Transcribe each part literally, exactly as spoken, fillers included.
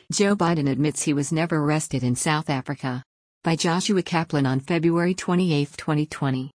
Joe Biden admits he was never arrested in South Africa. By Joshua Kaplan on February twenty-eighth, twenty twenty.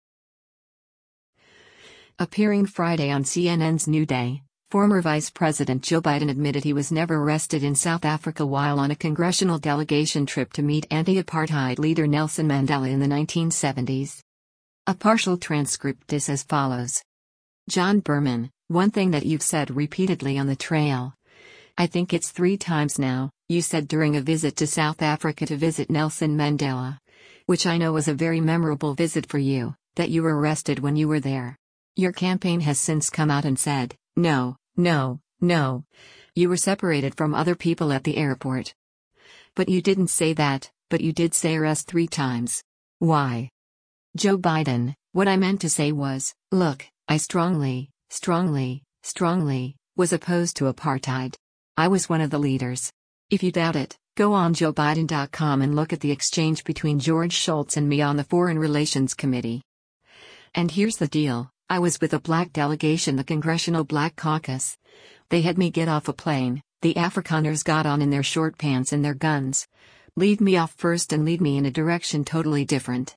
Appearing Friday on C N N's New Day, former Vice President Joe Biden admitted he was never arrested in South Africa while on a congressional delegation trip to meet anti-apartheid leader Nelson Mandela in the nineteen seventies. A partial transcript is as follows. John Berman, one thing that you've said repeatedly on the trail. I think it's three times now, you said during a visit to South Africa to visit Nelson Mandela. Which I know was a very memorable visit for you, that you were arrested when you were there. Your campaign has since come out and said, no, no, no. You were separated from other people at the airport. But you didn't say that, but you did say arrest three times. Why? Joe Biden, what I meant to say was, look, I strongly, strongly, strongly, was opposed to apartheid. I was one of the leaders. If you doubt it, go on joe biden dot com and look at the exchange between George Shultz and me on the Foreign Relations Committee. And here's the deal, I was with a black delegation, the Congressional Black Caucus. They had me get off a plane, the Afrikaners got on in their short pants and their guns. Lead me off first and lead me in a direction totally different.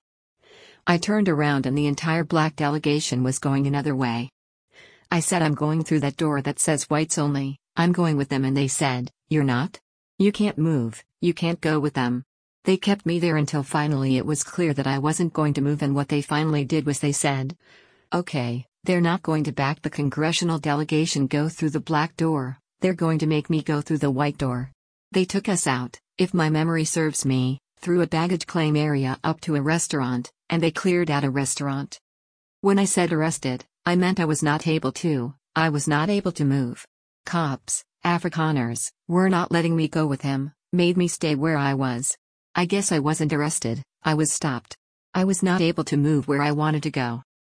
I turned around and the entire black delegation was going another way. I said I'm going through that door that says whites only, I'm going with them, and they said, you're not? You can't move, you can't go with them. They kept me there until finally it was clear that I wasn't going to move, and what they finally did was they said, okay, they're not going to back the congressional delegation go through the black door, they're going to make me go through the white door. They took us out, if my memory serves me, through a baggage claim area up to a restaurant, and they cleared out a restaurant. When I said arrested, I meant I was not able to, I was not able to move. Cops, Afrikaners, were not letting me go with him, made me stay where I was. I guess I wasn't arrested, I was stopped. I was not able to move where I wanted to go.